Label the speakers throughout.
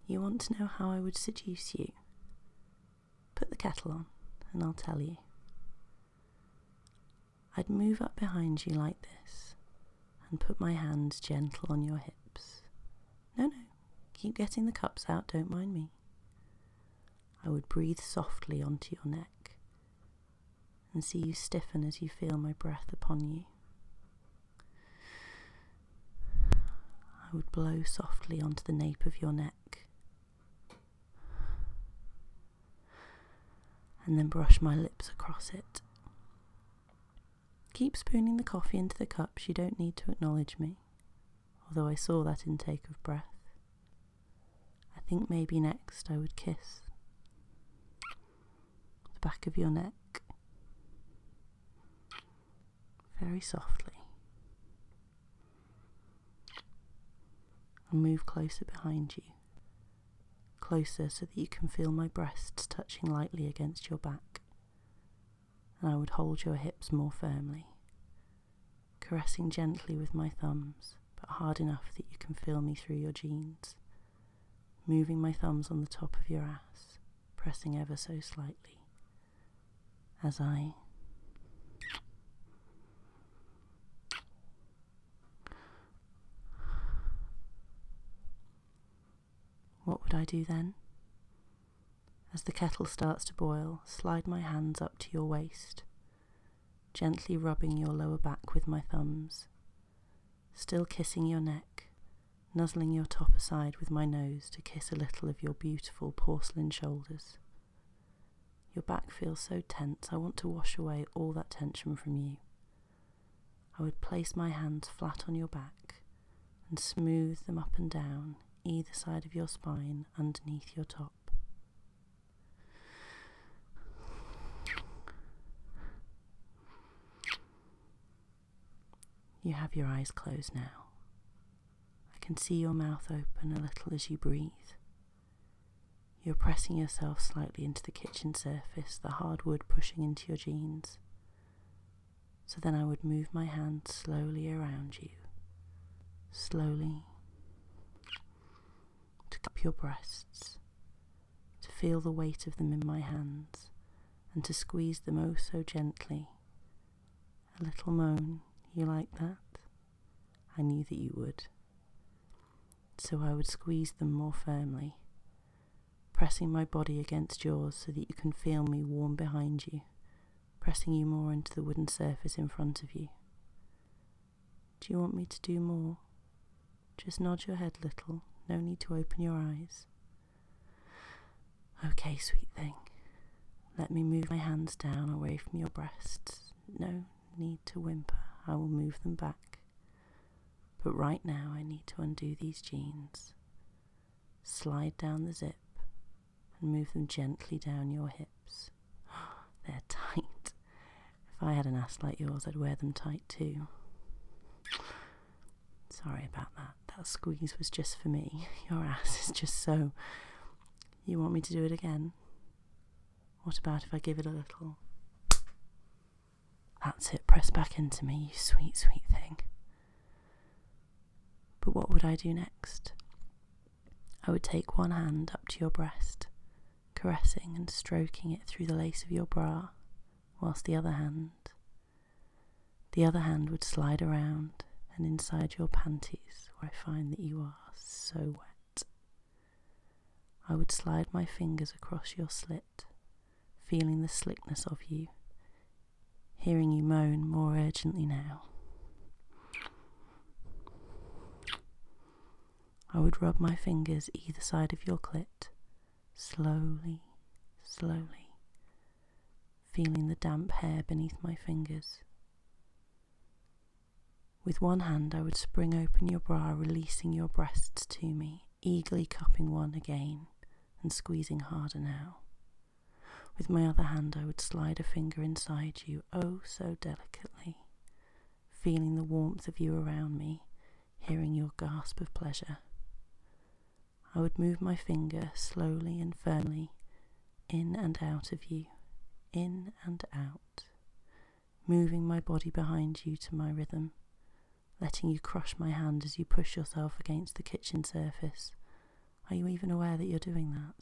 Speaker 1: You want to know how I would seduce you? Put the kettle on, and I'll tell you. I'd move up behind you like this, and put my hands gentle on your hips. No, keep getting the cups out, don't mind me. I would breathe softly onto your neck, and see you stiffen as you feel my breath upon you. I would blow softly onto the nape of your neck, and then brush my lips across it. Keep spooning the coffee into the cups, you don't need to acknowledge me, although I saw that intake of breath. I think maybe next I would kiss the back of your neck, very softly, and move closer behind you, closer so that you can feel my breasts touching lightly against your back, and I would hold your hips more firmly, caressing gently with my thumbs, but hard enough that you can feel me through your jeans, moving my thumbs on the top of your ass, pressing ever so slightly, as I What would I do then? As the kettle starts to boil, slide my hands up to your waist, gently rubbing your lower back with my thumbs, still kissing your neck, nuzzling your top aside with my nose to kiss a little of your beautiful porcelain shoulders. Your back feels so tense, I want to wash away all that tension from you. I would place my hands flat on your back and smooth them up and down either side of your spine underneath your top. You have your eyes closed now. I can see your mouth open a little as you breathe. You're pressing yourself slightly into the kitchen surface, the hard wood pushing into your jeans. So then I would move my hands slowly around you, slowly, to cup your breasts, to feel the weight of them in my hands, and to squeeze them oh so gently. A little moan, you like that? I knew that you would. So I would squeeze them more firmly, pressing my body against yours so that you can feel me warm behind you, pressing you more into the wooden surface in front of you. Do you want me to do more? Just nod your head little, no need to open your eyes. Okay, sweet thing. Let me move my hands down away from your breasts. No need to whimper, I will move them back. But right now I need to undo these jeans. Slide down the zip and move them gently down your hips. They're tight. If I had an ass like yours, I'd wear them tight too. Sorry about that. That squeeze was just for me. Your ass is just so... You want me to do it again? What about if I give it a little... That's it, press back into me, you sweet, sweet thing. But what would I do next? I would take one hand up to your breast, caressing and stroking it through the lace of your bra, whilst the other hand would slide around and inside your panties, where I find that you are so wet. I would slide my fingers across your slit, feeling the slickness of you, hearing you moan more urgently now. I would rub my fingers either side of your clit, slowly, slowly, feeling the damp hair beneath my fingers. With one hand I would spring open your bra, releasing your breasts to me, eagerly cupping one again and squeezing harder now. With my other hand I would slide a finger inside you, oh so delicately, feeling the warmth of you around me, hearing your gasp of pleasure. I would move my finger slowly and firmly in and out of you, in and out, moving my body behind you to my rhythm, letting you crush my hand as you push yourself against the kitchen surface. Are you even aware that you're doing that?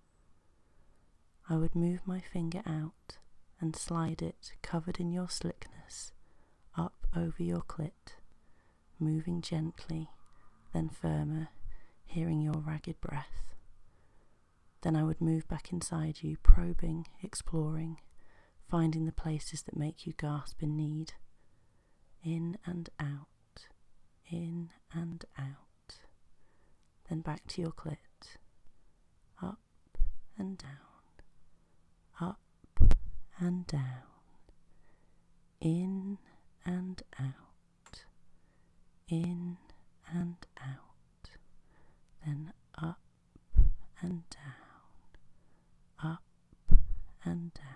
Speaker 1: I would move my finger out and slide it, covered in your slickness, up over your clit, moving gently, then firmer, hearing your ragged breath. Then I would move back inside you, probing, exploring, finding the places that make you gasp in need. In and out, in and out. Then back to your clit, up and down, up and down, in and out, in and out, then up and down, up and down.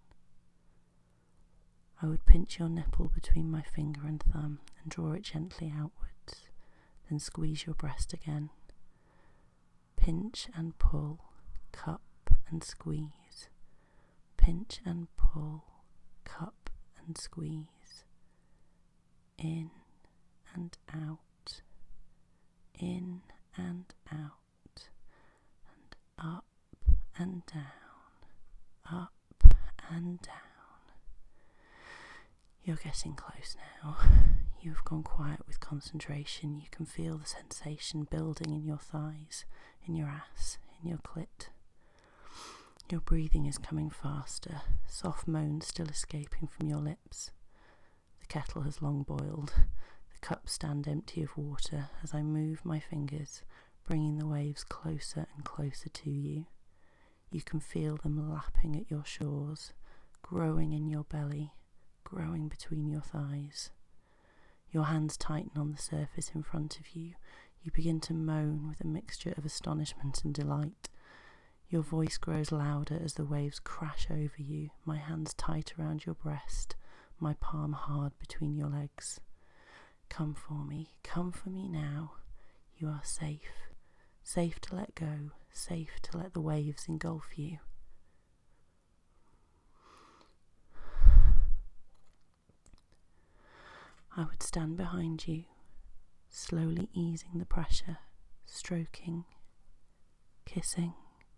Speaker 1: I would pinch your nipple between my finger and thumb and draw it gently outwards, then squeeze your breast again. Pinch and pull, cup and squeeze. Pinch and pull, cup and squeeze. In and out, in and out, and up and down, up and down. You're getting close now. You have gone quiet with concentration. You can feel the sensation building in your thighs, in your ass, in your clit. Your breathing is coming faster, soft moans still escaping from your lips. The kettle has long boiled. The cups stand empty of water as I move my fingers, bringing the waves closer and closer to you. You can feel them lapping at your shores, growing in your belly, growing between your thighs. Your hands tighten on the surface in front of you. You begin to moan with a mixture of astonishment and delight. Your voice grows louder as the waves crash over you, my hands tight around your breast, my palm hard between your legs. Come for me now. You are safe. Safe to let go, safe to let the waves engulf you. I would stand behind you, slowly easing the pressure, stroking, kissing.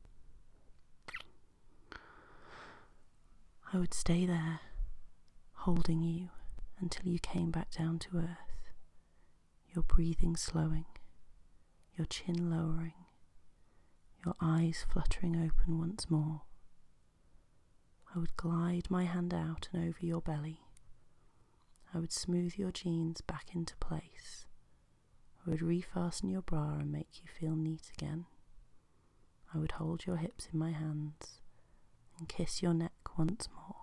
Speaker 1: I would stay there, holding you until you came back down to earth, your breathing slowing, your chin lowering, your eyes fluttering open once more. I would glide my hand out and over your belly. I would smooth your jeans back into place. I would refasten your bra and make you feel neat again. I would hold your hips in my hands and kiss your neck once more.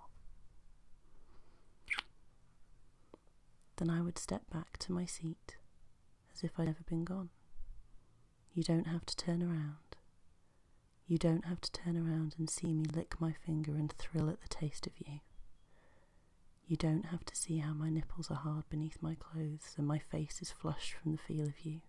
Speaker 1: Then I would step back to my seat as if I'd never been gone. You don't have to turn around. You don't have to turn around and see me lick my finger and thrill at the taste of you. You don't have to see how my nipples are hard beneath my clothes and my face is flushed from the feel of you.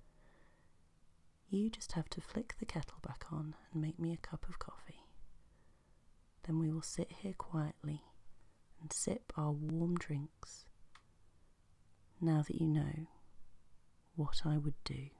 Speaker 1: You just have to flick the kettle back on and make me a cup of coffee. Then we will sit here quietly and sip our warm drinks, now that you know what I would do.